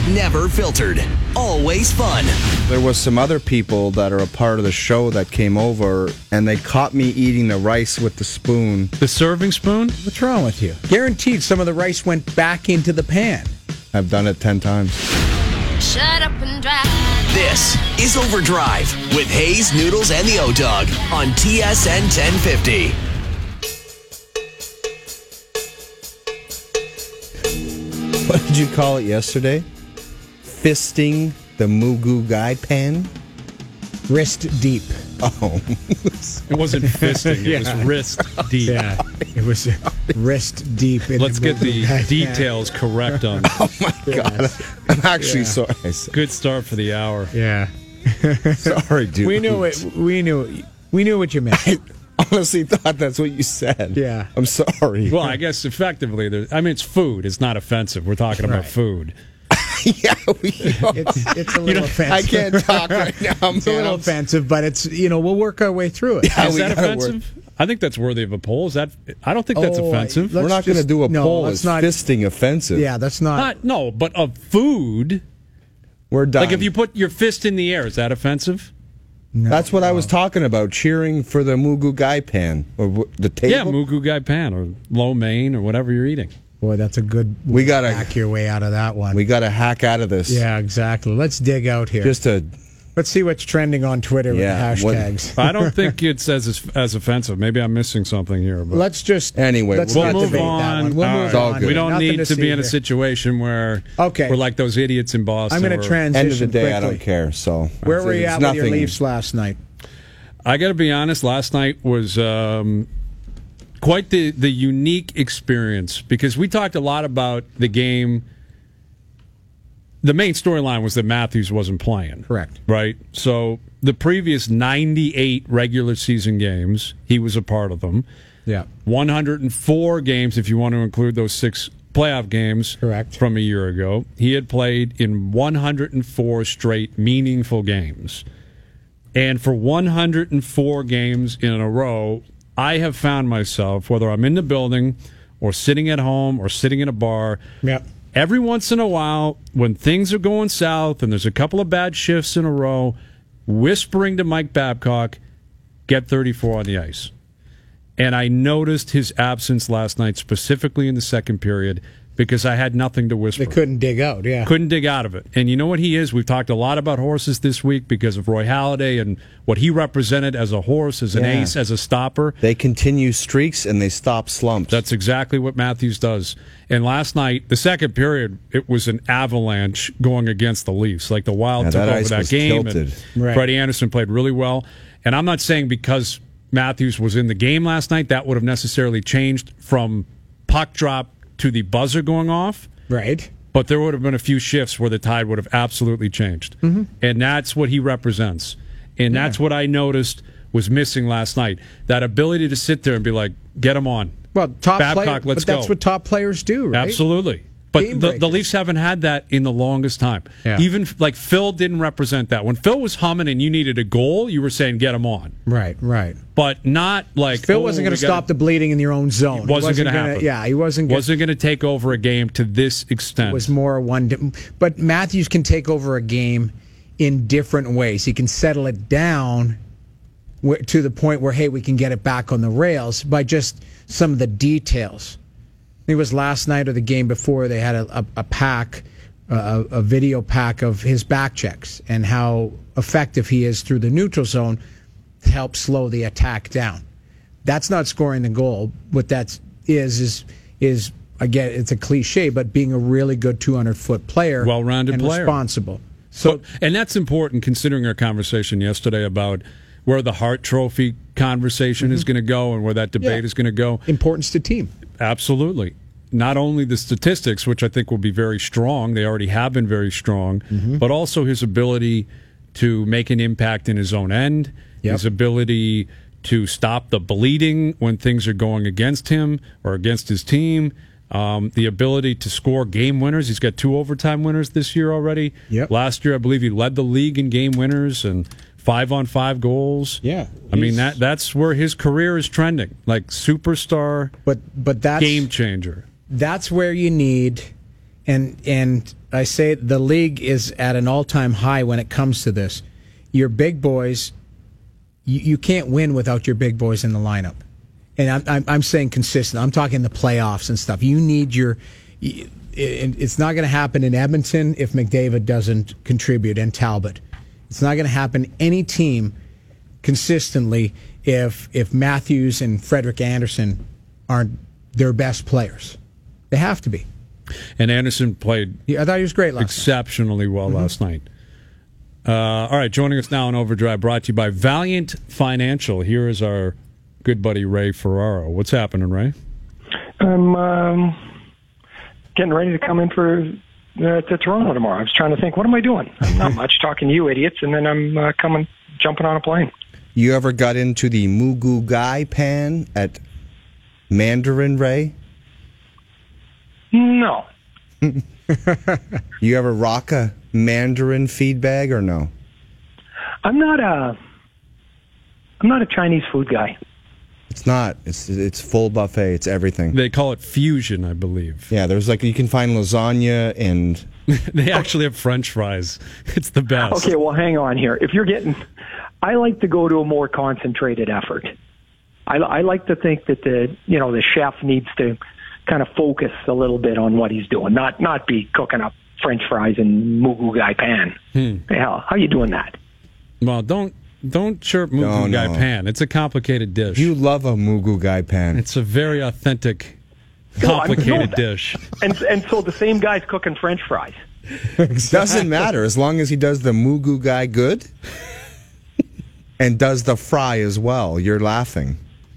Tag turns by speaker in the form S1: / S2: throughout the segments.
S1: never filtered, always fun.
S2: There was some other people that are a part of the show that came over, and they caught me eating the rice with the spoon.
S3: The serving spoon?
S4: What's wrong with you? Guaranteed some of the rice went back into the pan.
S2: I've done it 10 times.
S5: Shut up and drive.
S1: This is Overdrive with Hayes, Noodles, and the O-Dog on TSN 1050.
S2: What did you call it yesterday? Fisting the Mugu Guy pan?
S4: Wrist deep.
S2: Oh.
S3: It wasn't fisting, it was wrist deep.
S4: Yeah, it was wrist deep.
S3: Let's get the details correct on this.
S2: Oh my God. I'm actually sorry.
S3: Good start for the hour.
S4: Yeah.
S2: Sorry, dude.
S4: We knew it. We knew what you meant.
S2: I honestly thought that's what you said.
S4: Yeah.
S2: I'm sorry.
S3: Well, I guess effectively, it's food. It's not offensive. We're talking about food.
S2: Yeah,
S4: it's a little offensive.
S2: I can't talk right now.
S4: It's a little offensive, but it's we'll work our way through it.
S2: Yeah,
S3: Is that offensive? I think that's worthy of a poll. Is that? I don't think that's offensive.
S2: We're not going to do a poll.
S4: Let's
S2: Is
S4: not,
S2: fisting offensive?
S4: Yeah, that's not.
S3: No, but of food.
S2: We're done.
S3: Like if you put your fist in the air, is that offensive?
S4: No,
S2: that's what I was talking about, cheering for the Mugu Guy pan. Or the table?
S3: Yeah, Mugu Guy pan or lo mein or whatever you're eating.
S4: Boy, that's a good.
S2: We got to
S4: hack your way out of that one.
S2: We got to hack out of this.
S4: Yeah, exactly. Let's dig out here. Let's see what's trending on Twitter with hashtags.
S3: I don't think it's as offensive. Maybe I'm missing something here. But
S4: let's just
S2: let's
S3: we'll
S4: not
S3: move
S4: debate
S3: on.
S4: That one. We'll move on.
S3: We don't
S4: Nothing
S3: need to be in a
S4: here.
S3: situation where we're like those idiots in Boston.
S4: I'm going to transition
S2: End of the day,
S4: quickly.
S2: I don't care. So
S4: where were you at with your Leafs last night?
S3: I got to be honest. Last night was quite the unique experience because we talked a lot about the game. The main storyline was that Matthews wasn't playing.
S4: Correct.
S3: Right? So the previous 98 regular season games, he was a part of them.
S4: Yeah.
S3: 104 games, if you want to include those 6 playoff games.
S4: Correct.
S3: From a year ago. He had played in 104 straight meaningful games. And for 104 games in a row, I have found myself, whether I'm in the building or sitting at home or sitting in a bar, every once in a while, when things are going south and there's a couple of bad shifts in a row, whispering to Mike Babcock, get 34 on the ice. And I noticed his absence last night, specifically in the second period, because I had nothing to whisper.
S4: They couldn't dig out,
S3: Couldn't dig out of it. And you know what he is? We've talked a lot about horses this week because of Roy Halladay and what he represented as a horse, as an ace, as a stopper.
S2: They continue streaks and they stop slumps.
S3: That's exactly what Matthews does. And last night, the second period, it was an avalanche going against the Leafs. Like the Wild took over that game. And Freddie Anderson played really well. And I'm not saying because Matthews was in the game last night, that would have necessarily changed from puck drop to the buzzer going off.
S4: Right.
S3: But there would have been a few shifts where the tide would have absolutely changed. Mm-hmm. And that's what he represents. And that's what I noticed was missing last night. That ability to sit there and be like, get him on.
S4: Well,
S3: Babcock, let's go.
S4: That's what top players do, right?
S3: Absolutely. But the Leafs haven't had that in the longest time.
S4: Yeah.
S3: Even like Phil didn't represent that. When Phil was humming and you needed a goal, you were saying get him on.
S4: Right.
S3: But not like
S4: Phil wasn't going to stop the bleeding in your own zone.
S3: Wasn't going to happen.
S4: Yeah, he wasn't
S3: going to take over a game to this extent.
S4: It was more one. But Matthews can take over a game in different ways. He can settle it down to the point where, hey, we can get it back on the rails by just some of the details. It was last night or the game before they had a pack, a video pack of his back checks and how effective he is through the neutral zone to help slow the attack down. That's not scoring the goal. What that is again, it's a cliche, but being a really good 200-foot player,
S3: well-rounded
S4: and
S3: player,
S4: responsible. So,
S3: and that's important considering our conversation yesterday about where the Hart Trophy conversation is going to go and where that debate is going to go.
S4: Importance to team.
S3: Absolutely. Not only the statistics, which I think will be very strong, they already have been very strong, but also his ability to make an impact in his own end, his ability to stop the bleeding when things are going against him or against his team, the ability to score game winners. He's got 2 overtime winners this year already. Last year, I believe he led the league in game winners and 5-on-5 goals.
S4: Yeah,
S3: I mean that's where his career is trending, like superstar,
S4: but that's
S3: game changer.
S4: That's where you need, and I say the league is at an all-time high when it comes to this. Your big boys, you can't win without your big boys in the lineup. And I'm saying consistent. I'm talking the playoffs and stuff. You need your. It's not going to happen in Edmonton if McDavid doesn't contribute and Talbot. It's not going to happen any team consistently if Matthews and Frederick Anderson aren't their best players. They have to be.
S3: And Anderson played
S4: I thought he was great last
S3: exceptionally well last night. All right, joining us now on Overdrive, brought to you by Valiant Financial. Here is our good buddy Ray Ferraro. What's happening, Ray?
S6: I'm getting ready to come in for to Toronto tomorrow. I was trying to think, what am I doing? Not much, talking to you idiots, and then I'm jumping on a plane.
S2: You ever got into the Mugu Gai pan at Mandarin, Ray?
S6: No.
S2: You ever rock a Mandarin feed bag or no?
S6: I'm not a Chinese food guy.
S2: It's not. It's full buffet. It's everything.
S3: They call it fusion, I believe.
S2: Yeah, there's you can find lasagna and
S3: They actually have French fries. It's the best.
S6: Okay, well, hang on here. I like to go to a more concentrated effort. I like to think that the chef needs to kind of focus a little bit on what he's doing, not be cooking up French fries in Mugu Gai pan. Hell, how are you doing that?
S3: Well, don't chirp Mugu Gai pan. It's a complicated dish.
S2: You love a Mugu Gai pan.
S3: It's a very authentic, complicated dish.
S6: And so the same guy's cooking French fries.
S2: Doesn't matter as long as he does the Mugu Gai good and does the fry as well. You're laughing.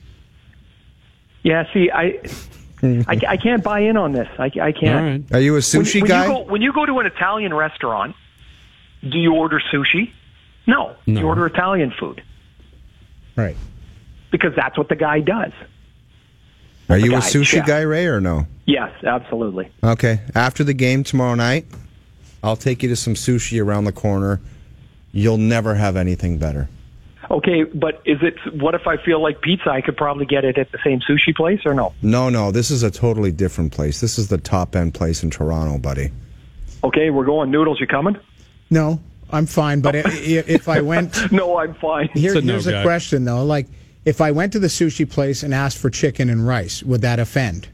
S6: Yeah, see, I can't buy in on this. I can't.
S3: All right.
S2: Are you a sushi guy?
S6: When you go to an Italian restaurant, do you order sushi? No. You order Italian food.
S4: Right.
S6: Because that's what the guy does.
S2: Are you a sushi guy, Ray, or no?
S6: Yes, absolutely.
S2: Okay. After the game tomorrow night, I'll take you to some sushi around the corner. You'll never have anything better.
S6: Okay, but what if I feel like pizza? I could probably get it at the same sushi place, or no?
S2: No. This is a totally different place. This is the top-end place in Toronto, buddy.
S6: Okay, we're going. Noodles, you coming?
S4: No, I'm fine. But if I went...
S6: No, I'm fine.
S4: Here's a question, though. Like, if I went to the sushi place and asked for chicken and rice, would that offend?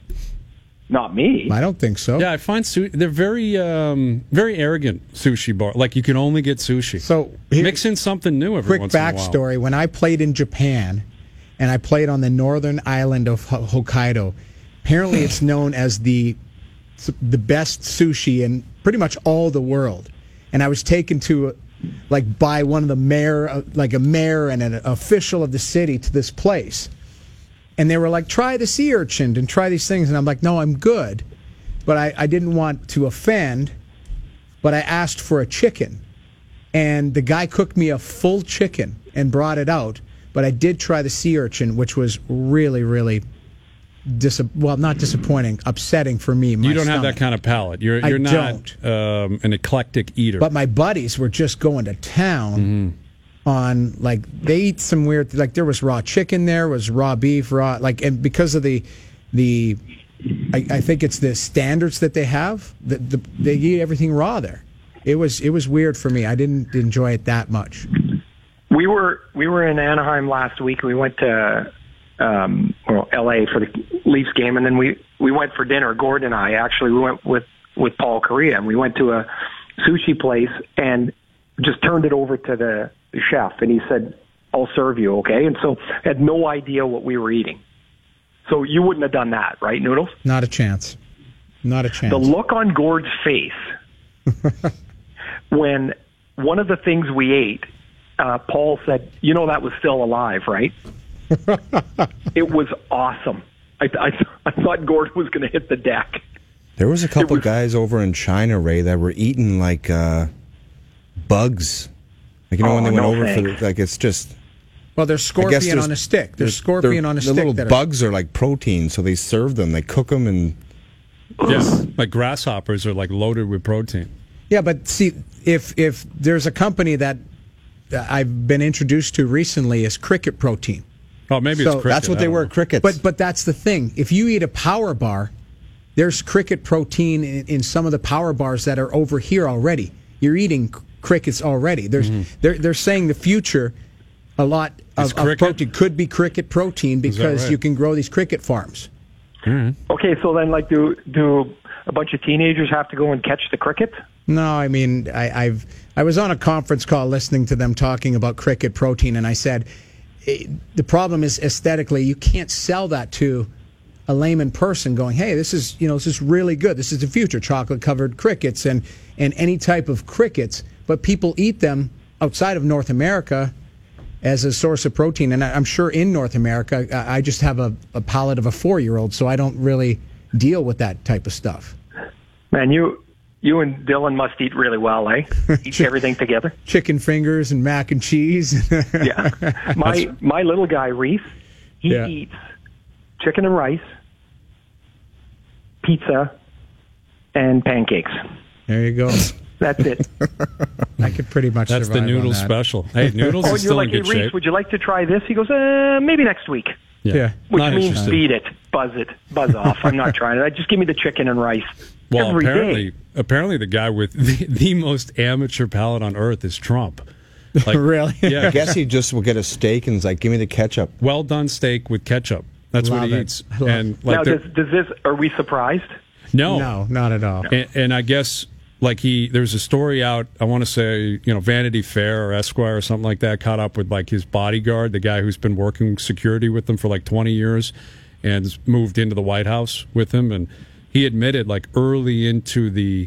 S6: Not me.
S4: I don't think so.
S3: Yeah, I find they're very arrogant sushi bar. Like, you can only get sushi.
S4: So
S3: mix in something new every once in a while.
S4: Quick backstory: when I played in Japan, and I played on the northern island of Hokkaido, apparently it's known as the best sushi in pretty much all the world. And I was taken to, by one of the mayor and an official of the city to this place. And they were like, try the sea urchin and try these things. And I'm like, no, I'm good. But I didn't want to offend, but I asked for a chicken. And the guy cooked me a full chicken and brought it out. But I did try the sea urchin, which was really, really, not disappointing, upsetting for me.
S3: You don't have that kind of palate. You're not an eclectic eater.
S4: But my buddies were just going to town on, they eat some weird, there was raw chicken, there was raw beef, and because of the I think it's the standards that they have, they eat everything raw there. It was weird for me. I didn't enjoy it that much.
S6: We were in Anaheim last week. We went to L.A. for the Leafs game, and then we went for dinner. Gordon and I we went with Paul Correa, and we went to a sushi place and just turned it over to the chef, and he said, "I'll serve you, okay?" And so had no idea what we were eating. So you wouldn't have done that, right, Noodles?
S4: Not a chance. Not a chance.
S6: The look on Gord's face when one of the things we ate, Paul said, that was still alive, right? It was awesome. I thought Gord was going to hit the deck.
S2: There was a couple guys over in China, Ray, that were eating bugs. When they went over it's just...
S4: Well, there's scorpion on a stick. There's scorpion on a stick.
S2: The little bugs are like protein, so they serve them. They cook them and...
S3: Yeah, like grasshoppers are loaded with protein.
S4: Yeah, but see, if there's a company that I've been introduced to recently is Cricket Protein.
S3: Oh, maybe it's Cricket.
S2: That's what they were, Crickets.
S4: But that's the thing. If you eat a Power Bar, there's cricket protein in some of the power bars that are over here already. You're eating crickets already. They're saying the future, a lot of protein could be cricket protein because you can grow these cricket farms.
S6: Okay, so then, like, do a bunch of teenagers have to go and catch the cricket?
S4: No, I mean, I was on a conference call listening to them talking about cricket protein, and I said, the problem is aesthetically, you can't sell that to a layman person going, hey, this is really good. This is the future, chocolate-covered crickets and any type of crickets. But people eat them outside of North America as a source of protein. And I'm sure in North America, I just have a palate of a 4-year-old, so I don't really deal with that type of stuff.
S6: Man, you and Dylan must eat really well, eh? Eat everything together.
S4: Chicken fingers and mac and cheese.
S6: Yeah. My little guy, Reese, he eats chicken and rice, pizza, and pancakes.
S4: There you go.
S6: That's it.
S4: I could pretty much
S3: That's
S4: survive
S3: the noodle
S4: on that.
S3: special. Hey, noodles is still in good
S6: Reese,
S3: shape.
S6: would you like to try this? He goes, maybe next week.
S4: Yeah.
S6: Which
S3: Not
S6: means
S3: interested.
S6: beat it, buzz off. I'm not trying it. Just give me the chicken and rice
S3: Well,
S6: every day.
S3: apparently the guy with the most amateur palate on earth is Trump. Like,
S4: Really?
S3: Yeah.
S2: I guess he just will get a steak and is like, give me the ketchup.
S3: Well done steak with ketchup. That's what
S4: Love
S3: he
S4: it.
S3: eats.
S4: Love
S3: And
S6: Now,
S3: like
S6: does this? Are we surprised?
S3: no,
S4: not at all.
S3: And I guess like there's a story out. I want to say Vanity Fair or Esquire or something like that caught up with like his bodyguard, the guy who's been working security with them for like 20 years, and has moved into the White House with him. And he admitted like early into the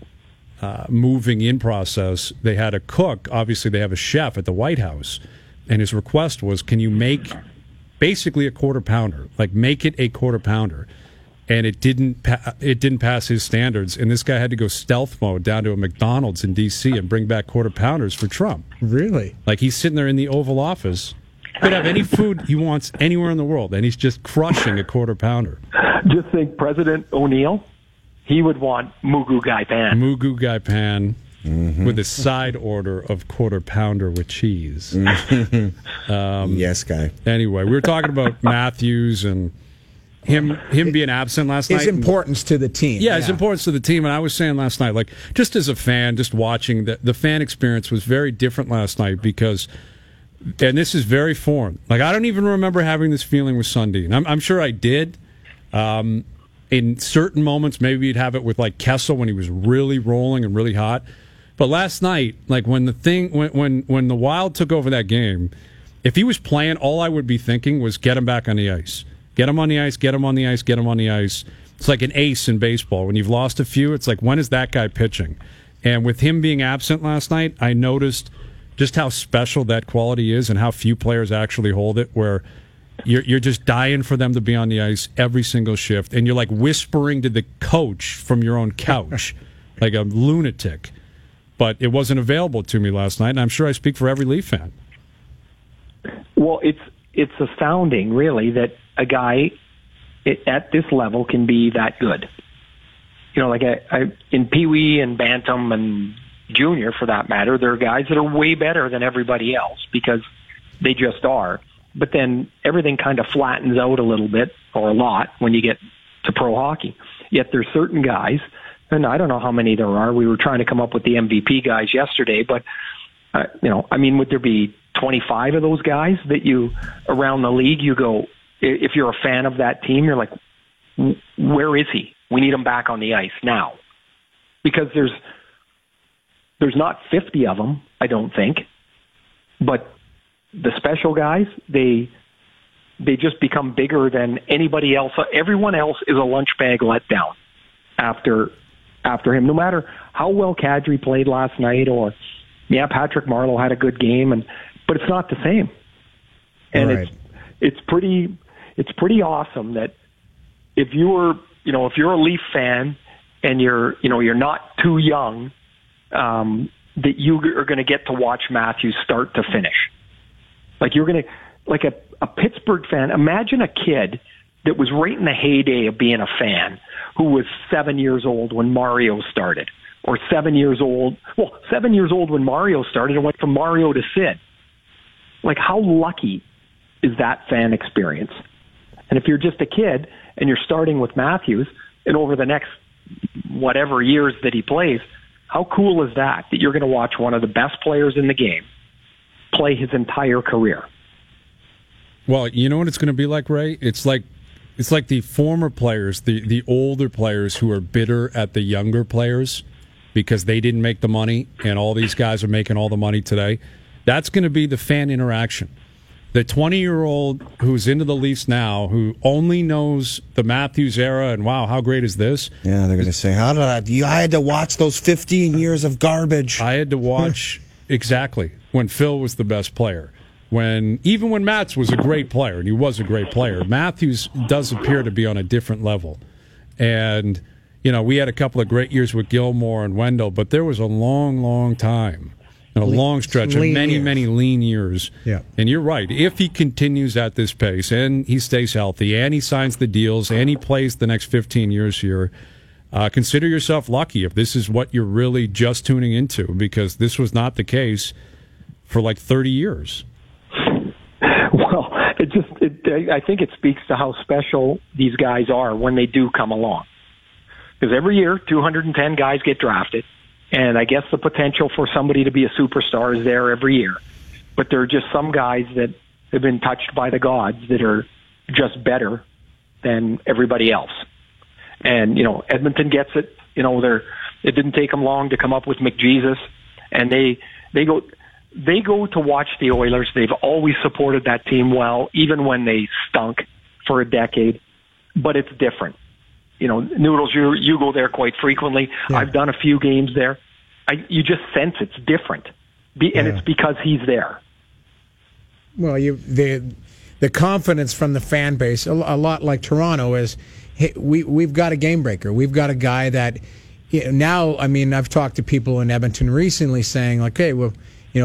S3: moving in process, they had a cook. Obviously, they have a chef at the White House, and his request was, "Can you make basically a quarter pounder? Like make it a quarter pounder." And it didn't pass his standards, and this guy had to go stealth mode down to a McDonald's in D.C. and bring back quarter pounders for Trump.
S4: Really?
S3: Like he's sitting there in the Oval Office, could have any food he wants anywhere in the world, and he's just crushing a quarter pounder.
S6: Just think, President O'Neill, he would want Mugu Gai Pan.
S3: Mugu Gai Pan with a side order of quarter pounder with cheese.
S2: Yes, guy.
S3: Anyway, we were talking about Matthews and him being absent last night.
S4: His importance to the team.
S3: Yeah, his importance to the team. And I was saying last night, like, just as a fan, just watching, the fan experience was very different last night because, and this is very foreign. Like, I don't even remember having this feeling with Sundin. I'm sure I did. In certain moments, maybe you'd have it with, like, Kessel when he was really rolling and really hot. But last night, like, when the Wild took over that game, if he was playing, all I would be thinking was get him back on the ice. Get him on the ice, get him on the ice, get him on the ice. It's like an ace in baseball. When you've lost a few, it's like, when is that guy pitching? And with him being absent last night, I noticed just how special that quality is and how few players actually hold it, where you're just dying for them to be on the ice every single shift. And you're like whispering to the coach from your own couch like a lunatic. But it wasn't available to me last night, and I'm sure I speak for every Leaf fan.
S6: Well, it's astounding, really, that a guy at this level can be that good. Like I in Pee Wee and Bantam and Junior, for that matter, there are guys that are way better than everybody else because they just are. But then everything kind of flattens out a little bit, or a lot, when you get to pro hockey. Yet there's certain guys, and I don't know how many there are. We were trying to come up with the MVP guys yesterday, but would there be 25 of those guys that you around the league? You go, if you're a fan of that team, you're like, where is he? We need him back on the ice now, because there's not 50 of them, I don't think, but the special guys, they just become bigger than anybody else. Everyone else is a lunch bag letdown after him. No matter how well Kadri played last night, or Patrick Marleau had a good game, but it's not the same. And
S4: right.
S6: it's pretty awesome that if you're a Leaf fan and you're not too young, that you are going to get to watch Matthews start to finish. Like you're going to, like a Pittsburgh fan, imagine a kid that was right in the heyday of being a fan, who was 7 years old when Mario started, or 7 years old when Mario started and went from Mario to Sid. Like, how lucky is that fan experience? And if you're just a kid and you're starting with Matthews, and over the next whatever years that he plays, how cool is that you're going to watch one of the best players in the game play his entire career?
S3: Well, you know what it's going to be like, Ray? It's like the former players, the older players who are bitter at the younger players because they didn't make the money, and all these guys are making all the money today. That's going to be the fan interaction. The 20-year-old who's into the Leafs now, who only knows the Matthews era and, wow, how great is this?
S2: Yeah, they're going to say, how did I had to watch those 15 years of garbage.
S3: I had to watch exactly when Phil was the best player. Even when Mats was a great player, and he was a great player, Matthews does appear to be on a different level. And, we had a couple of great years with Gilmore and Wendell, but there was a long, long time. And a long stretch of many lean years.
S4: Yeah.
S3: And you're right. If he continues at this pace and he stays healthy and he signs the deals and he plays the next 15 years here, consider yourself lucky if this is what you're really just tuning into, because this was not the case for like 30 years.
S6: Well, I think it speaks to how special these guys are when they do come along. Because every year, 210 guys get drafted. And I guess the potential for somebody to be a superstar is there every year. But there are just some guys that have been touched by the gods that are just better than everybody else. And, Edmonton gets it. It didn't take them long to come up with McJesus. And they go to watch the Oilers. They've always supported that team well, even when they stunk for a decade. But it's different. Noodles, you go there quite frequently. Yeah. I've done a few games there. You just sense it's different, and it's because he's there.
S4: Well, the confidence from the fan base, a lot like Toronto, is hey, we've got a game breaker. We've got a guy that now. I mean, I've talked to people in Edmonton recently saying like, hey, well,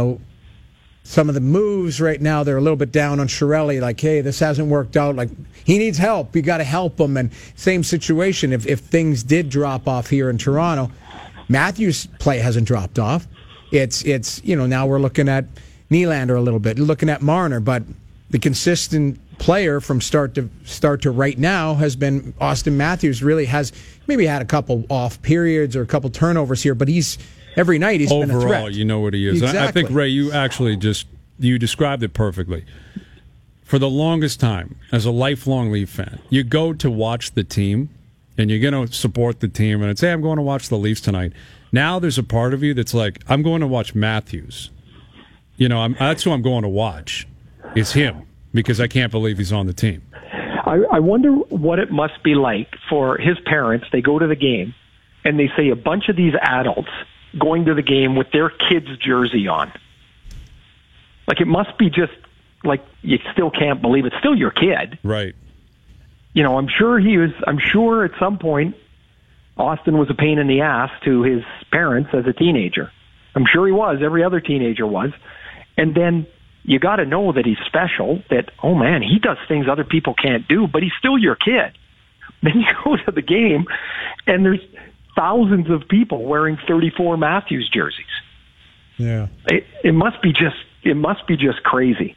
S4: some of the moves right now, they're a little bit down on Chiarelli, like, hey, this hasn't worked out. Like, he needs help. You got to help him. And same situation, if things did drop off here in Toronto, Matthews' play hasn't dropped off. It's now we're looking at Nylander a little bit, looking at Marner, but the consistent player from start to right now has been Auston Matthews. Really has maybe had a couple off periods or a couple turnovers here, but every night he's been a threat.
S3: Overall, you know what he is.
S4: Exactly.
S3: I think, Ray, you actually you described it perfectly. For the longest time, as a lifelong Leaf fan, you go to watch the team, and you're going to support the team, and it's, hey, I'm going to watch the Leafs tonight. Now there's a part of you that's like, I'm going to watch Matthews. That's who I'm going to watch. It's him, because I can't believe he's on the team.
S6: I wonder what it must be like for his parents. They go to the game, and they say a bunch of these adults going to the game with their kid's jersey on. Like, it must be just, like, you still can't believe it's still your kid.
S3: Right.
S6: I'm sure at some point Auston was a pain in the ass to his parents as a teenager. I'm sure he was. Every other teenager was. And then you got to know that he's special, that, oh man, he does things other people can't do, but he's still your kid. Then you go to the game and there's thousands of people wearing 34 Matthews jerseys.
S4: Yeah.
S6: It must be just crazy.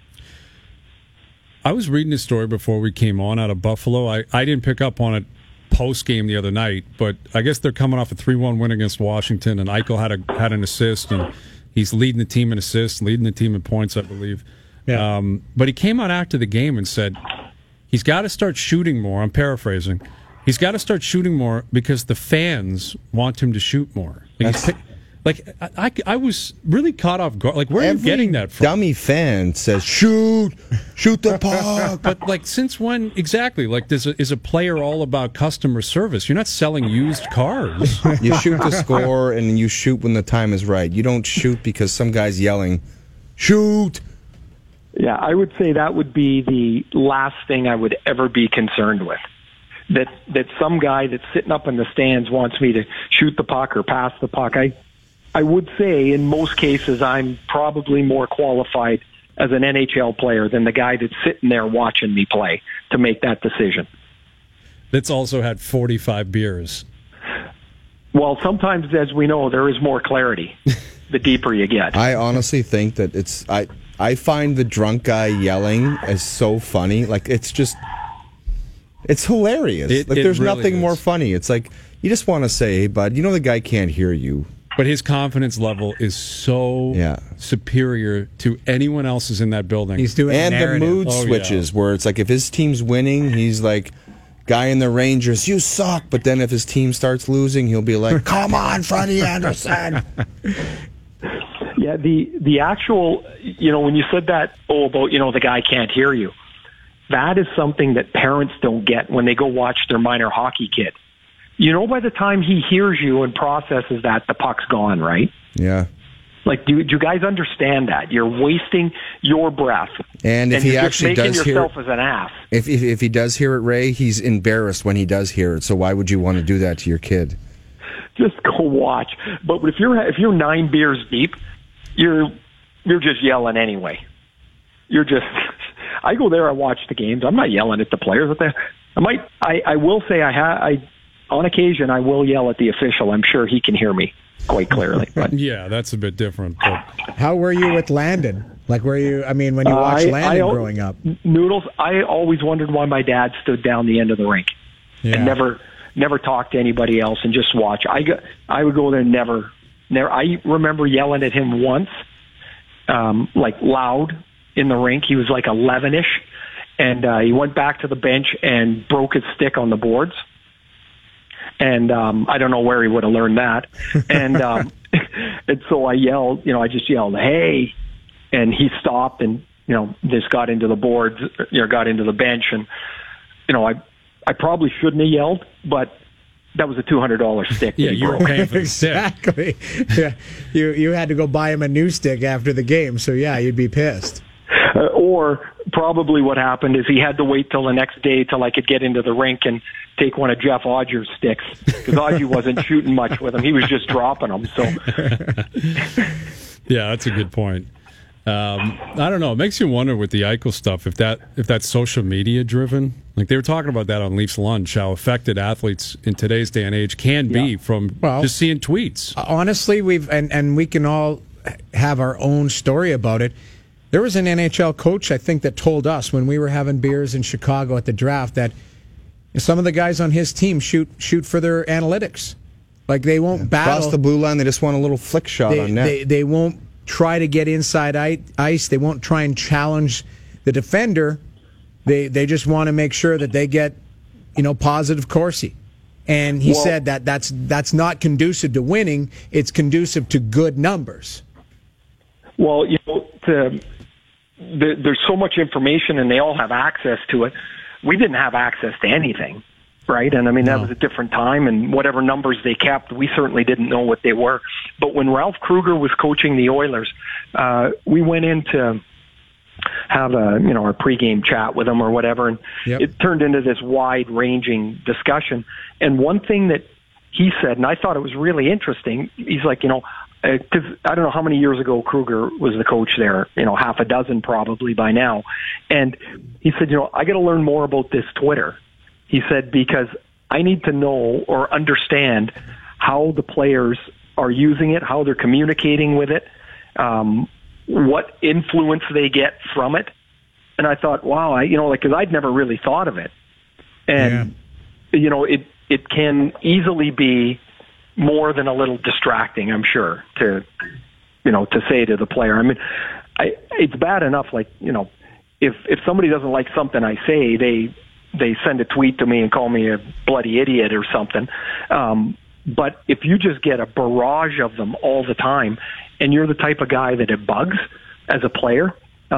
S3: I was reading this story before we came on out of Buffalo. I didn't pick up on it post-game the other night, but I guess they're coming off a 3-1 win against Washington, and Eichel had an assist, and he's leading the team in assists, leading the team in points, I believe.
S4: Yeah.
S3: But he came out after the game and said he's got to start shooting more. I'm paraphrasing. He's got to start shooting more because the fans want him to shoot more. I was really caught off guard. Like, where are you getting that from?
S2: Dummy fan says, shoot the puck.
S3: But, since when exactly? Like, is a player all about customer service? You're not selling used cars.
S2: You shoot to score, and you shoot when the time is right. You don't shoot because some guy's yelling, shoot.
S6: Yeah, I would say that would be the last thing I would ever be concerned with. That some guy that's sitting up in the stands wants me to shoot the puck or pass the puck. I would say in most cases I'm probably more qualified as an NHL player than the guy that's sitting there watching me play to make that decision.
S3: That's also had 45 beers.
S6: Well, sometimes, as we know, there is more clarity the deeper you get.
S2: I honestly think that I find the drunk guy yelling as so funny. Like, it's just... It's hilarious. There's
S3: really
S2: nothing
S3: is.
S2: more funny. It's like, you just want to say, hey, bud, you know the guy can't hear you.
S3: But his confidence level is so superior to anyone else's in that building.
S4: He's doing
S2: And the
S4: narrative.
S2: mood switches where it's like, if his team's winning, he's like, guy in the Rangers, you suck. But then if his team starts losing, he'll be like, come on, Freddie Anderson.
S6: Yeah, the actual, when you said that, about, the guy can't hear you, that is something that parents don't get when they go watch their minor hockey kid. By the time he hears you and processes that, the puck's gone, right?
S2: Yeah.
S6: Like, do you guys understand that? You're wasting your breath.
S2: And if he
S6: you're
S2: actually
S6: just making
S2: does hear
S6: yourself
S2: it,
S6: as an ass.
S2: if he does hear it, Ray, he's embarrassed when he does hear it. So why would you want to do that to your kid?
S6: Just go watch. But if you're 9 beers deep, you're just yelling anyway. You're just. I go there. I watch the games. I'm not yelling at the players. I will say on occasion I will yell at the official. I'm sure he can hear me quite clearly. But.
S3: Yeah, that's a bit different. But.
S4: How were you with Landon? Like, when you watched Landon growing up?
S6: Noodles, I always wondered why my dad stood down the end of the rink and never talked to anybody else and just watch. I would go there and never. I remember yelling at him once, like loud in the rink. He was like 11-ish, and he went back to the bench and broke his stick on the boards. And I don't know where he would have learned that. And and so I yelled, I just yelled, hey, and he stopped and, just got into the boards, got into the bench. And, I probably shouldn't have yelled, but that was a $200 stick.
S3: Yeah, you were paying for the stick.
S4: Exactly. Yeah, you had to go buy him a new stick after the game, so yeah, you'd be pissed.
S6: Or probably what happened is he had to wait till the next day till I could get into the rink and take one of Jeff Odger's sticks, because Odger wasn't shooting much with them. He was just dropping them. So,
S3: yeah, that's a good point. I don't know. It makes you wonder with the Eichel stuff if that's social media driven. Like they were talking about that on Leafs Lunch, how affected athletes in today's day and age can be from just seeing tweets.
S4: Honestly, we can all have our own story about it. There was an NHL coach, I think, that told us when we were having beers in Chicago at the draft that some of the guys on his team shoot for their analytics. Like they won't battle.
S2: Across the blue line, they just want a little flick shot on net.
S4: They won't try to get inside ice. They won't try and challenge the defender. They just want to make sure that they get, positive Corsi. And he said that's not conducive to winning. It's conducive to good numbers.
S6: Well, there's so much information and they all have access to it. We didn't have access to anything, right? And that was a different time, and whatever numbers they kept, we certainly didn't know what they were. But when Ralph Kruger was coaching the Oilers, we went in to have our pregame chat with him or whatever, and it turned into this wide-ranging discussion. And one thing that he said, and I thought it was really interesting, he's like, because I don't know how many years ago Kruger was the coach there, half a dozen probably by now. And he said, I got to learn more about this Twitter. He said, because I need to know or understand how the players are using it, how they're communicating with it, what influence they get from it. And I thought, wow, because I'd never really thought of it. And, it can easily be more than a little distracting, I'm sure, to say to the player. It's bad enough, like, if somebody doesn't like something I say, they send a tweet to me and call me a bloody idiot or something. But if you just get a barrage of them all the time, and you're the type of guy that it bugs as a player,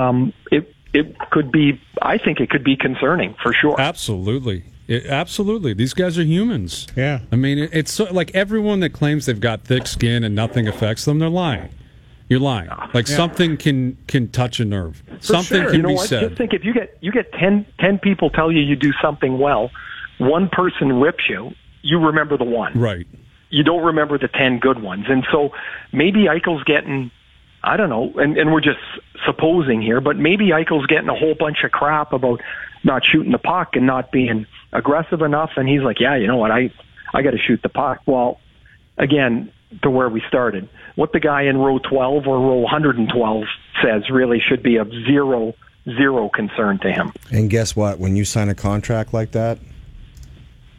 S6: it could be, I think it could be concerning for sure.
S3: Absolutely. Absolutely. These guys are humans.
S4: Yeah.
S3: It's so, like everyone that claims they've got thick skin and nothing affects them, they're lying. You're lying. Like something can touch a nerve. Something can be said.
S6: Just think, if you get 10 people tell you do something well, one person rips you, you remember the one.
S3: Right.
S6: You don't remember the 10 good ones. And so maybe Eichel's getting, I don't know, and we're just supposing here, but maybe Eichel's getting a whole bunch of crap about not shooting the puck and not being aggressive enough. And he's like, yeah, you know what, I got to shoot the puck. Well, again, to where we started, what the guy in row 12 or row 112 says really should be of zero concern to him.
S2: And guess what? When you sign a contract like that,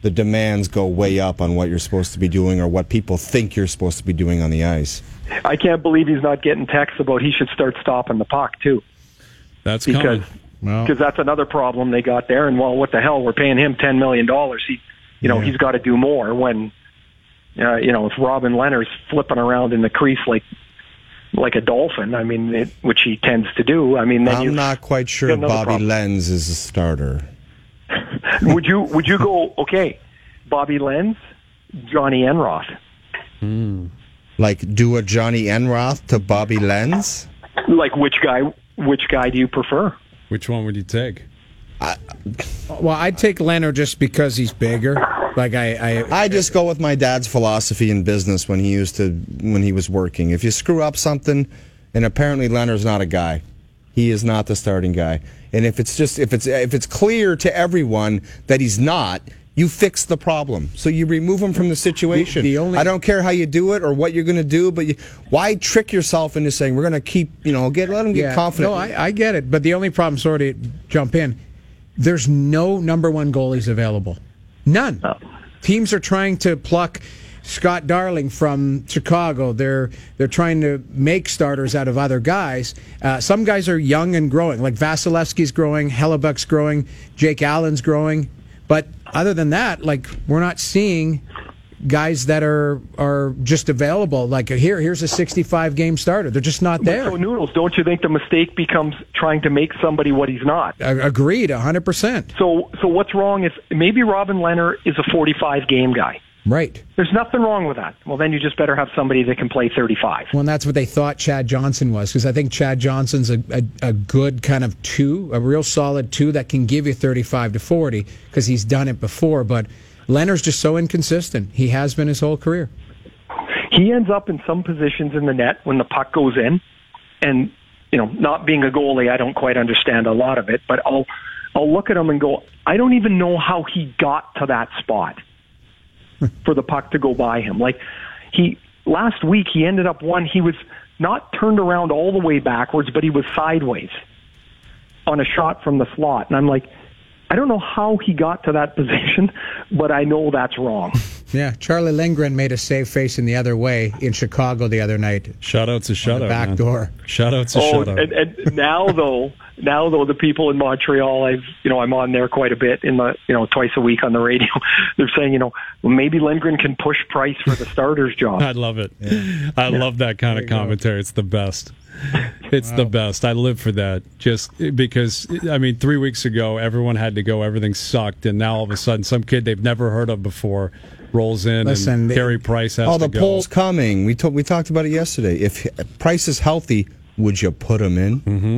S2: the demands go way up on what you're supposed to be doing or what people think you're supposed to be doing on the ice.
S6: I can't believe he's not getting texts about he should start stopping the puck too.
S3: That's
S6: because
S3: coming.
S6: that's another problem they got there. And well, what the hell? We're paying him $10 million. He's got to do more. When if Robin Lehner's flipping around in the crease like a dolphin, I mean, which he tends to do. I mean, then
S2: I'm not quite sure Bobby Lenz is a starter.
S6: Would you go, okay, Bobby Lenz, Johnny Enroth?
S2: Like, do a Johnny Enroth to Bobby Lenz?
S6: Like, which guy do you prefer?
S3: Which one would you take?
S4: Well, I'd take Leonard just because he's bigger. Like
S2: I just go with my dad's philosophy in business when he was working. If you screw up something, and apparently Leonard's not a guy, he is not the starting guy. And if it's clear to everyone that he's not, you fix the problem. So you remove him from the situation. I don't care how you do it or what you're going to do, but why trick yourself into saying we're going to keep, let him get confident.
S4: No, I get it. But the only problem, sorry to jump in, there's no number one goalies available. None. Oh. Teams are trying to pluck Scott Darling from Chicago. They're trying to make starters out of other guys. Some guys are young and growing, like Vasilevsky's growing, Hellebuck's growing, Jake Allen's growing. But other than that, like, we're not seeing guys that are just available. Like, here's a 65-game starter. They're just not there.
S6: So, Noodles, don't you think the mistake becomes trying to make somebody what he's not?
S4: Agreed, 100%.
S6: So what's wrong if maybe Robin Lehner is a 45-game guy?
S4: Right.
S6: There's nothing wrong with that. Well, then you just better have somebody that can play 35.
S4: Well, and that's what they thought Chad Johnson was, because I think Chad Johnson's a good kind of 2, a real solid 2 that can give you 35 to 40, because he's done it before. But Leonard's just so inconsistent. He has been his whole career.
S6: He ends up in some positions in the net when the puck goes in, and not being a goalie, I don't quite understand a lot of it, but I'll look at him and go, I don't even know how he got to that spot for the puck to go by him. Like, last week he ended up he was not turned around all the way backwards, but he was sideways on a shot from the slot. And I'm like, I don't know how he got to that position, but I know that's wrong.
S4: Yeah, Charlie Lindgren made a save facing the other way in Chicago the other night.
S3: Shout-out's a shutout,
S4: back door.
S3: Shout-out's a shutout.
S6: And now though, the people in Montreal, I'm on there quite a bit in the, twice a week on the radio. They're saying, maybe Lindgren can push Price for the starter's job.
S3: I love it. Yeah. I love that kind of commentary. It's the best. It's the best. I live for that. Just because, 3 weeks ago, everyone had to go. Everything sucked. And now all of a sudden, some kid they've never heard of before rolls in, and Carey Price has to go.
S2: Oh, the poll's coming. We talked about it yesterday. If Price is healthy, would you put him in?
S3: Mm-hmm.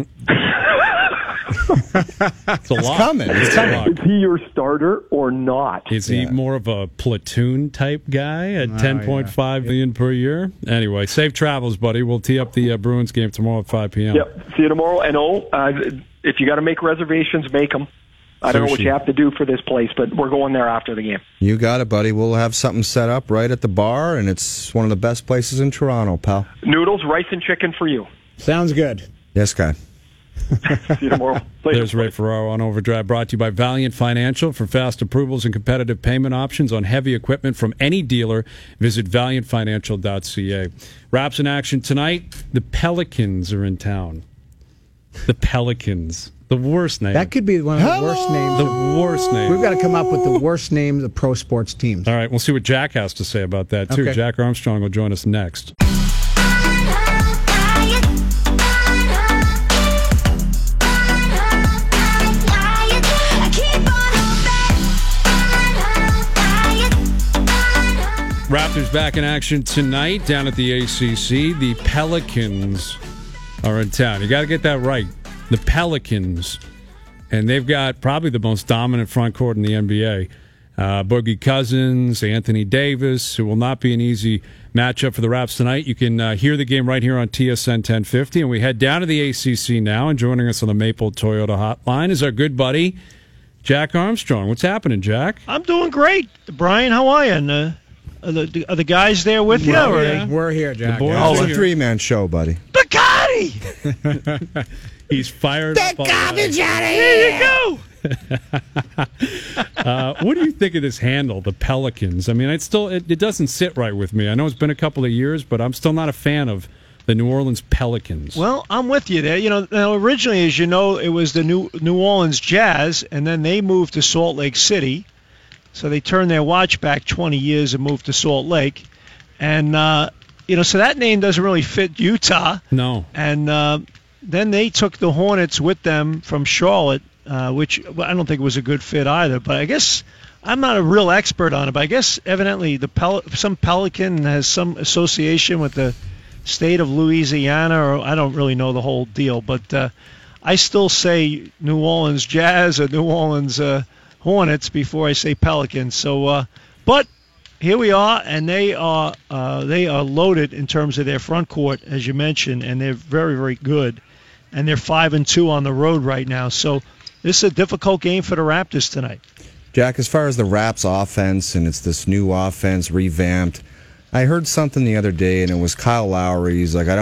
S3: It's
S2: coming. It's coming.
S6: Is he your starter or not?
S3: Is he more of a platoon type guy at $10.5 million per year? Anyway, safe travels, buddy. We'll tee up the Bruins game tomorrow at 5 p.m.
S6: Yep. See you tomorrow. And if you got to make reservations, make them. I don't know what you have to do for this place, but we're going there after the game.
S2: You got it, buddy. We'll have something set up right at the bar, and it's one of the best places in Toronto, pal.
S6: Noodles, rice, and chicken for you.
S4: Sounds good.
S2: Yes, guy.
S6: See you tomorrow.
S3: There's Ray Ferraro on Overdrive, brought to you by Valiant Financial. For fast approvals and competitive payment options on heavy equipment from any dealer, visit valiantfinancial.ca. Raps in action tonight. The Pelicans are in town. The Pelicans. The worst name.
S4: That could be one of the worst names.
S3: The worst name.
S4: We've got to come up with the worst name of pro sports teams.
S3: All right, we'll see what Jack has to say about that, too.
S4: Okay.
S3: Jack Armstrong will join us next. Raptors back in action tonight down at the ACC. The Pelicans are in town. You got to get that right. The Pelicans. And they've got probably the most dominant front court in the NBA. Boogie Cousins, Anthony Davis, who will not be an easy matchup for the Raps tonight. You can hear the game right here on TSN 1050. And we head down to the ACC now. And joining us on the Maple Toyota hotline is our good buddy, Jack Armstrong. What's happening, Jack?
S7: I'm doing great. Brian, how are you? And Are the guys there with you? Or
S3: yeah.
S4: We're here, Jack.
S3: boys
S2: It's
S3: are
S2: a
S3: here.
S2: 3-man show, buddy.
S7: Bacardi!
S3: He's fired up.
S4: Garbage out of
S7: There you go.
S3: What do you think of this handle, the Pelicans? I mean, it doesn't sit right with me. I know it's been a couple of years, but I'm still not a fan of the New Orleans Pelicans.
S7: Well, I'm with you there. Now originally, as you know, it was the New Orleans Jazz, and then they moved to Salt Lake City. So they turned their watch back 20 years and moved to Salt Lake. And, so that name doesn't really fit Utah.
S3: No.
S7: And then they took the Hornets with them from Charlotte, which I don't think was a good fit either. But I guess I'm not a real expert on it, but I guess evidently some Pelican has some association with the state of Louisiana, or I don't really know the whole deal. But I still say New Orleans Jazz or New Orleans Hornets before I say Pelicans. So, but here we are, and they are loaded in terms of their front court, as you mentioned, and they're very, very good. And they're 5-2 on the road right now. So this is a difficult game for the Raptors tonight.
S2: Jack, as far as the Raps offense, and it's this new offense revamped, I heard something the other day, and it was Kyle Lowry. He's like, I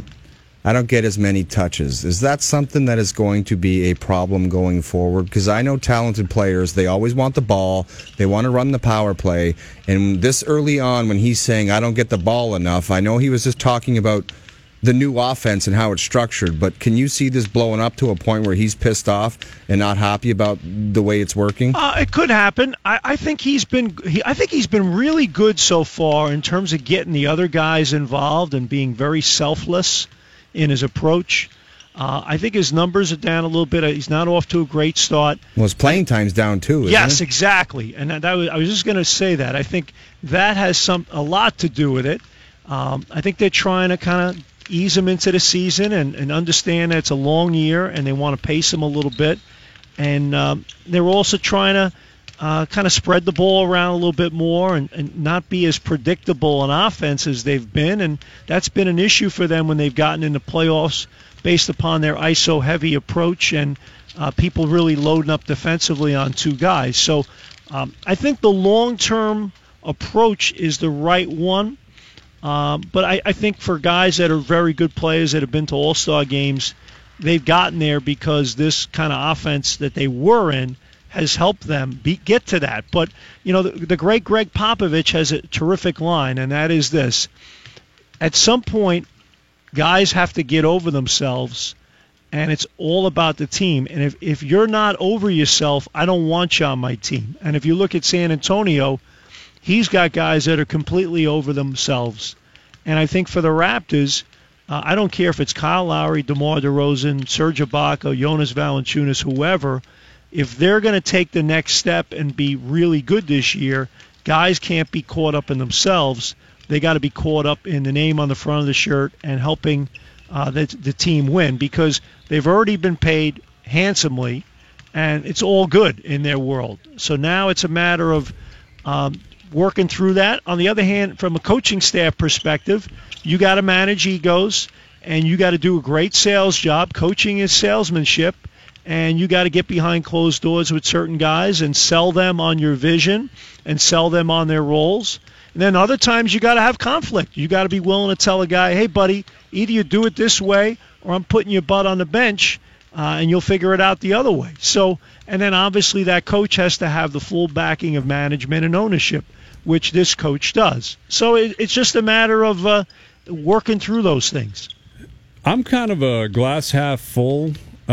S2: don't get as many touches. Is that something that is going to be a problem going forward? Because I know talented players, they always want the ball. They want to run the power play. And this early on, when he's saying, I don't get the ball enough, I know he was just talking about the new offense and how it's structured. But can you see this blowing up to a point where he's pissed off and not happy about the way it's working?
S7: It could happen. I think he's been really good so far in terms of getting the other guys involved and being very selfless in his approach. I think his numbers are down a little bit. He's not off to a great start.
S2: Well, his playing time's down too, isn't
S7: Yes,
S2: it?
S7: exactly. And I was just going to say that. I think that has a lot to do with it. I think they're trying to kind of ease him into the season and understand that it's a long year, and they want to pace him a little bit. And they're also trying to kind of spread the ball around a little bit more and not be as predictable on offense as they've been. And that's been an issue for them when they've gotten into playoffs based upon their ISO-heavy approach and people really loading up defensively on two guys. So I think the long-term approach is the right one. But I think for guys that are very good players that have been to all-star games, they've gotten there because this kind of offense that they were in has helped them get to that. But, the great Greg Popovich has a terrific line, and that is this. At some point, guys have to get over themselves, and it's all about the team. And if you're not over yourself, I don't want you on my team. And if you look at San Antonio, he's got guys that are completely over themselves. And I think for the Raptors, I don't care if it's Kyle Lowry, DeMar DeRozan, Serge Ibaka, Jonas Valanciunas, whoever, if they're going to take the next step and be really good this year, guys can't be caught up in themselves. They got to be caught up in the name on the front of the shirt and helping the team win, because they've already been paid handsomely, and it's all good in their world. So now it's a matter of working through that. On the other hand, from a coaching staff perspective, you got to manage egos, and you got to do a great sales job. Coaching is salesmanship, and you got to get behind closed doors with certain guys and sell them on your vision and sell them on their roles. And then other times you got to have conflict. You got to be willing to tell a guy, hey, buddy, either you do it this way or I'm putting your butt on the bench, and you'll figure it out the other way. So, and then obviously that coach has to have the full backing of management and ownership, which this coach does. So it's just a matter of working through those things.
S3: I'm kind of a glass half full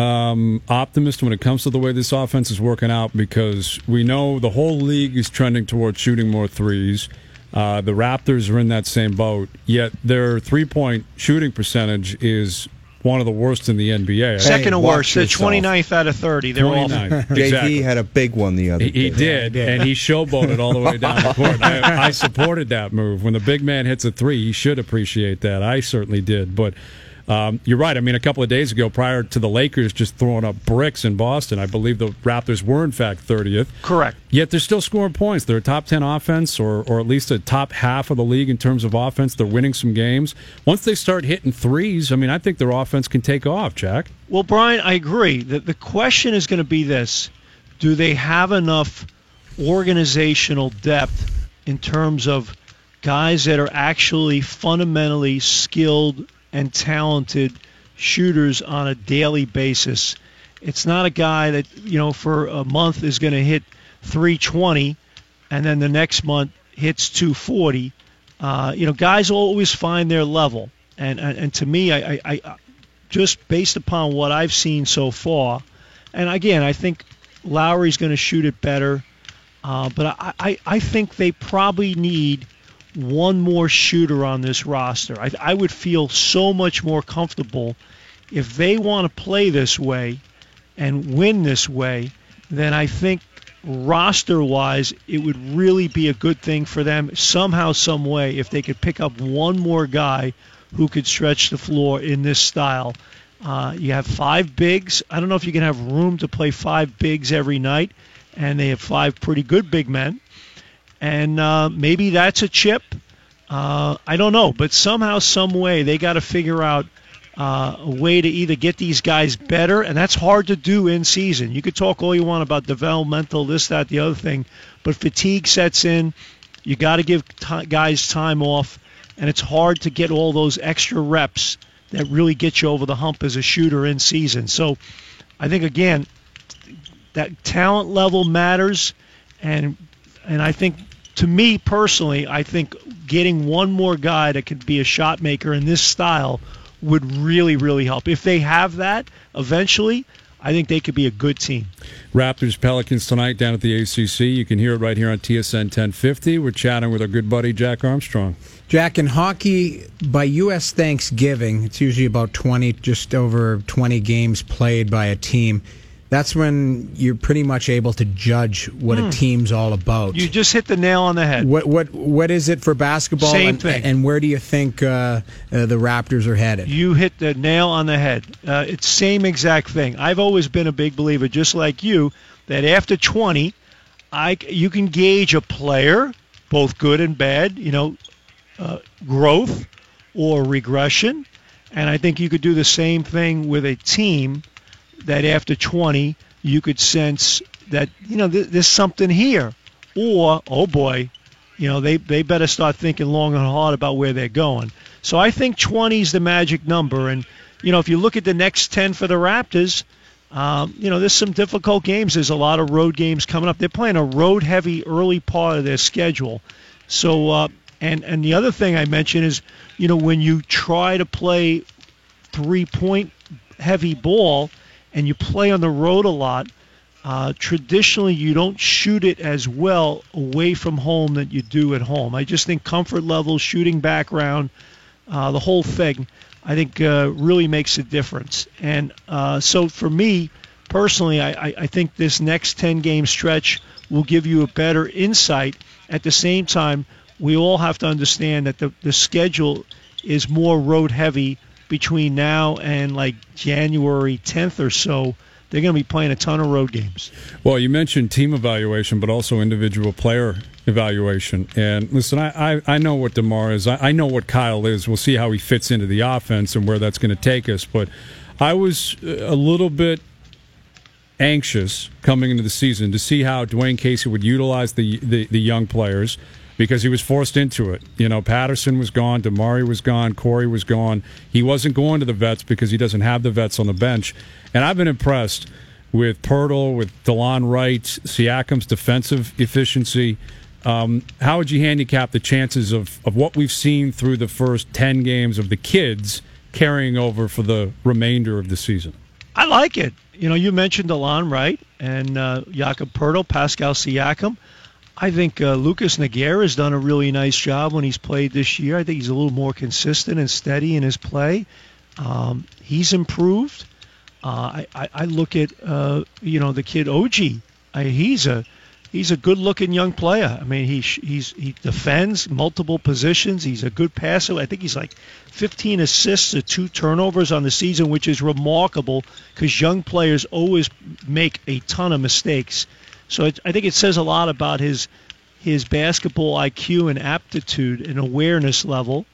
S3: optimist when it comes to the way this offense is working out, because we know the whole league is trending towards shooting more threes. The Raptors are in that same boat, yet their three-point shooting percentage is one of the worst in the NBA.
S7: Second to worst. They're
S2: yourself.
S7: 29th out of 30. They're awful.
S3: Exactly.
S2: JV had a big one the other day.
S3: He did, and he showboated all the way down the court. I supported that move. When the big man hits a three, he should appreciate that. I certainly did. But you're right. I mean, a couple of days ago, prior to the Lakers just throwing up bricks in Boston, I believe the Raptors were, in fact, 30th.
S7: Correct.
S3: Yet they're still scoring points. They're a top 10 offense, or at least a top half of the league in terms of offense. They're winning some games. Once they start hitting threes, I mean, I think their offense can take off, Jack.
S7: Well, Brian, I agree. The question is going to be this. Do they have enough organizational depth in terms of guys that are actually fundamentally skilled and talented shooters on a daily basis. It's not a guy that, for a month is going to hit 320 and then the next month hits 240. Guys always find their level. And to me, I just based upon what I've seen so far, and again, I think Lowry's going to shoot it better, but I think they probably need one more shooter on this roster. I would feel so much more comfortable if they want to play this way and win this way, then I think roster-wise it would really be a good thing for them somehow, some way, if they could pick up one more guy who could stretch the floor in this style. You have 5 bigs. I don't know if you can have room to play 5 bigs every night, and they have 5 pretty good big men. And maybe that's a chip. I don't know. But somehow, some way, they got to figure out a way to either get these guys better, and that's hard to do in season. You could talk all you want about developmental, this, that, the other thing, but fatigue sets in. You got to give guys time off, and it's hard to get all those extra reps that really get you over the hump as a shooter in season. So I think, again, that talent level matters, and I think, to me personally, I think getting one more guy that could be a shot maker in this style would really, really help. If they have that eventually, I think they could be a good team.
S3: Raptors Pelicans tonight down at the ACC. You can hear it right here on TSN 1050. We're chatting with our good buddy Jack Armstrong.
S4: Jack, in hockey, by U.S. Thanksgiving, it's usually about just over 20 games played by a team. That's when you're pretty much able to judge what a team's all about.
S7: You just hit the nail on the head.
S4: What is it for basketball?
S7: Same thing.
S4: And where do you think the Raptors are headed?
S7: You hit the nail on the head. It's same exact thing. I've always been a big believer, just like you, that after 20, you can gauge a player, both good and bad, growth or regression. And I think you could do the same thing with a team, that after 20, you could sense that, there's something here. Or, oh boy, they better start thinking long and hard about where they're going. So I think 20 is the magic number. And, if you look at the next 10 for the Raptors, there's some difficult games. There's a lot of road games coming up. They're playing a road-heavy early part of their schedule. So, and the other thing I mentioned is, when you try to play three-point heavy ball, and you play on the road a lot, traditionally you don't shoot it as well away from home that you do at home. I just think comfort level, shooting background, the whole thing, I think really makes a difference. And so for me, personally, I think this next 10-game stretch will give you a better insight. At the same time, we all have to understand that the schedule is more road-heavy between now and like January 10th or so. They're going to be playing a ton of road games.
S3: Well, you mentioned team evaluation, but also individual player evaluation. And listen, I know what DeMar is. I know what Kyle is. We'll see how he fits into the offense and where that's going to take us. But I was a little bit anxious coming into the season to see how Dwayne Casey would utilize the young players, because he was forced into it. Patterson was gone, DeMar was gone, Corey was gone. He wasn't going to the vets because he doesn't have the vets on the bench. And I've been impressed with Pirtle, with DeLon Wright, Siakam's defensive efficiency. How would you handicap the chances of what we've seen through the first 10 games of the kids carrying over for the remainder of the season?
S7: I like it. You mentioned DeLon Wright and Jakob Pirtle, Pascal Siakam. I think Lucas Nogueira has done a really nice job when he's played this year. I think he's a little more consistent and steady in his play. He's improved. I look at the kid OG. He's a good-looking young player. I mean, he defends multiple positions. He's a good passer. I think he's like 15 assists or 2 turnovers on the season, which is remarkable because young players always make a ton of mistakes. So I think it says a lot about his basketball IQ and aptitude and awareness level.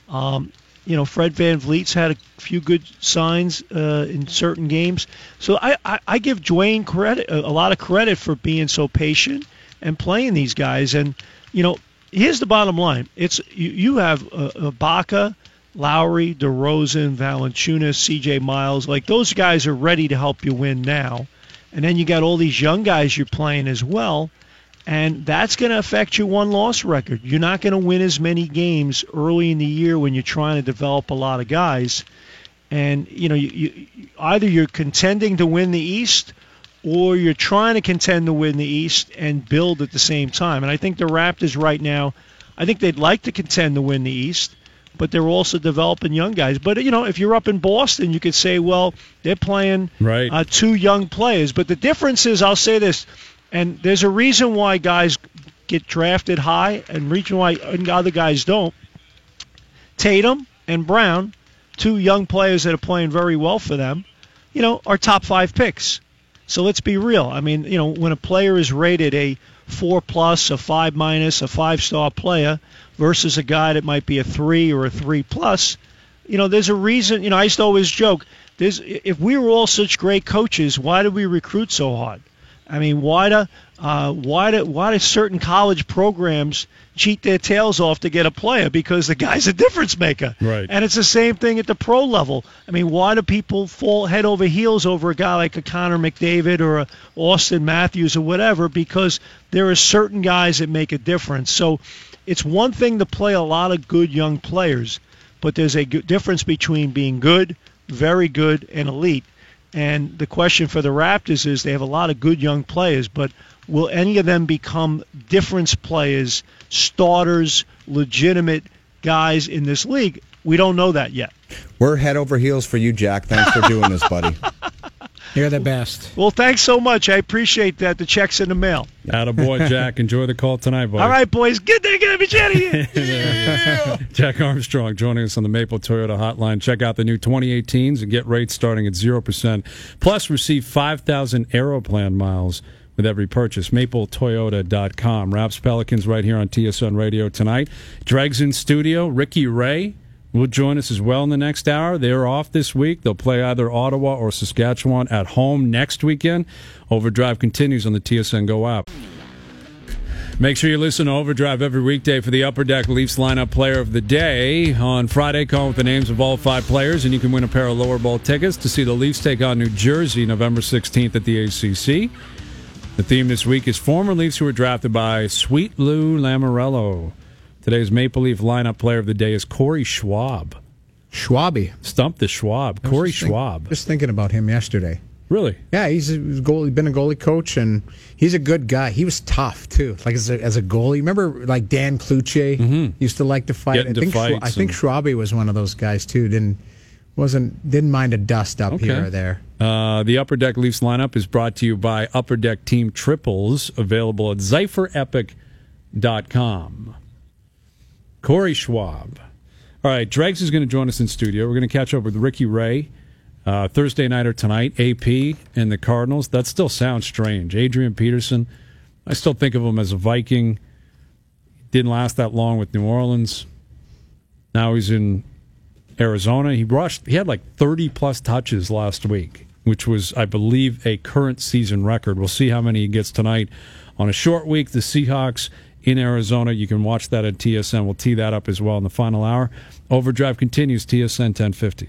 S7: Fred VanVleet's had a few good signs in certain games. So I give Dwayne a lot of credit for being so patient and playing these guys. And, here's the bottom line. It's you have Ibaka, Lowry, DeRozan, Valanciunas, C.J. Miles. Like, those guys are ready to help you win now. And then you got all these young guys you're playing as well, and that's going to affect your win-loss record. You're not going to win as many games early in the year when you're trying to develop a lot of guys. And, you either you're contending to win the East or you're trying to contend to win the East and build at the same time. And I think the Raptors right now, I think they'd like to contend to win the East, but they're also developing young guys. But, if you're up in Boston, you could say, well, they're playing two young players. But the difference is, I'll say this, and there's a reason why guys get drafted high and reason why other guys don't. Tatum and Brown, two young players that are playing very well for them, are top 5 picks. So let's be real. I mean, when a player is rated a 4+, a 5-, a 5-star player versus a guy that might be a 3 or a 3+, there's a reason. I used to always joke, if we were all such great coaches, why did we recruit so hard? I mean, why do certain college programs cheat their tails off to get a player? Because the guy's a difference maker.
S3: Right.
S7: And it's the same thing at the pro level. I mean, why do people fall head over heels over a guy like a Connor McDavid or a Austin Matthews or whatever? Because there are certain guys that make a difference. So it's one thing to play a lot of good young players, but there's a difference between being good, very good, and elite. And the question for the Raptors is they have a lot of good young players, but will any of them become difference players, starters, legitimate guys in this league? We don't know that yet.
S2: We're head over heels for you, Jack. Thanks for doing this, buddy.
S4: You're the best.
S7: Well, thanks so much. I appreciate that. The check's in the mail.
S3: Attaboy, Jack. Enjoy the call tonight, buddy.
S7: All right, boys. Get there. Get me chatty here.
S3: Jack Armstrong joining us on the Maple Toyota Hotline. Check out the new 2018s and get rates starting at 0%. Plus, receive 5,000 Aeroplan miles with every purchase. MapleToyota.com. Raps Pelicans right here on TSN Radio tonight. Dregs in studio. Ricky Ray will join us as well in the next hour. They're off this week. They'll play either Ottawa or Saskatchewan at home next weekend. Overdrive continues on the TSN Go app. Make sure you listen to Overdrive every weekday for the Upper Deck Leafs lineup player of the day. On Friday, call with the names of all 5 players, and you can win a pair of lower bowl tickets to see the Leafs take on New Jersey November 16th at the ACC. The theme this week is former Leafs who were drafted by Sweet Lou Lamoriello. Today's Maple Leaf lineup player of the day is Corey Schwab.
S4: Schwaby.
S3: Stump the Schwab. Corey Schwab.
S4: Just thinking about him yesterday.
S3: Really?
S4: Yeah, he's been a goalie coach, and he's a good guy. He was tough, too, like as a goalie. Remember, like Dan Cloutier used to like to fight? I think Schwabi was one of those guys, too. Didn't mind a dust up here or there.
S3: The Upper Deck Leafs lineup is brought to you by Upper Deck Team Triples, available at ZypherEpic.com. Corey Schwab. All right, Dregs is going to join us in studio. We're going to catch up with Ricky Ray. Thursday nighter tonight, AP and the Cardinals. That still sounds strange. Adrian Peterson, I still think of him as a Viking. Didn't last that long with New Orleans. Now he's in Arizona. He had like 30-plus touches last week, which was, I believe, a current season record. We'll see how many he gets tonight. On a short week, the Seahawks in Arizona. You can watch that at TSN. We'll tee that up as well in the final hour. Overdrive continues, TSN 1050.